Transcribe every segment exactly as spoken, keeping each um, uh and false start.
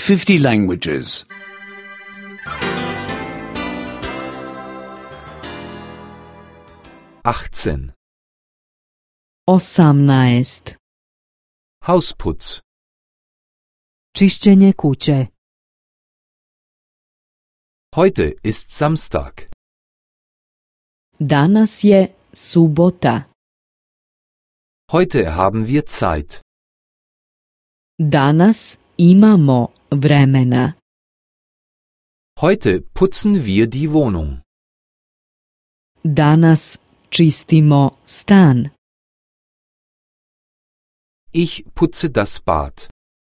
fifty languages. achtzehn. osamnaest. Hausputz. Čišćenje kuće. Heute ist Samstag. Danas je subota. Heute haben wir Zeit. Danas imamo vremena. Heute putzen wir die Wohnung. Danas čistimo stan. Ich putze das Bad.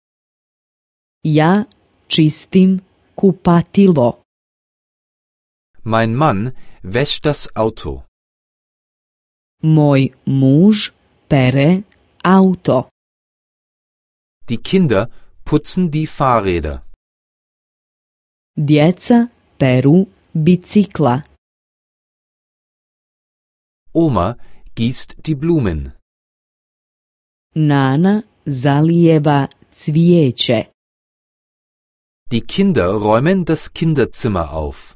Ja čistim kupatilo. Mein Mann wäscht das Auto. Moj muž pere auto. Die Kinder putzen die Fahrräder. Djeca peru bicikla. Oma gießt die Blumen. Nana zalijeva cvijeće. Die Kinder räumen das Kinderzimmer auf.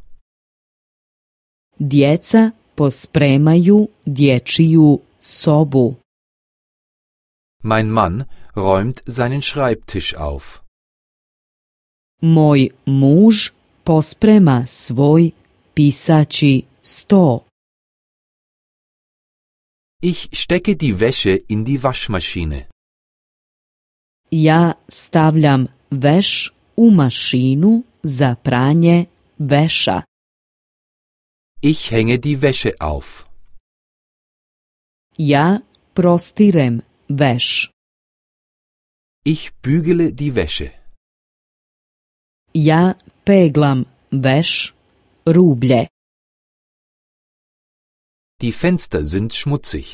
Djeca pospremaju dječiju sobu. Mein Mann räumt seinen Schreibtisch auf. Moj muž posprema svoj pisaći sto. Ich stecke die Wäsche in die Waschmaschine. Ja stavljam veš u mašinu za pranje veša. Ich hänge die Wäsche auf. Ja prostirem veš. Ich bügele die Wäsche. Ja peglam veš rublje. Die Fenster sind schmutzig.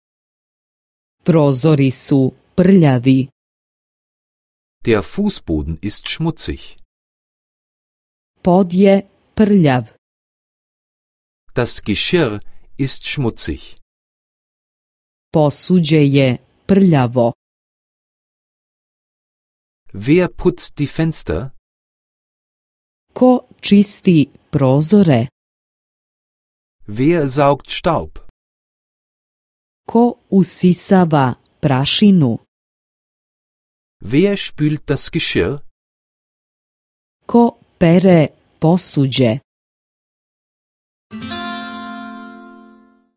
Prozori su prljavi. Der Fußboden ist schmutzig. Pod je prljav. Das Geschirr ist schmutzig. Posuđe je prljavo. Wer putzt die Fenster? Ko čisti prozore? Wer saugt Staub? Ko usisava prašinu? Wer spült das Geschirr? Ko pere posuđe?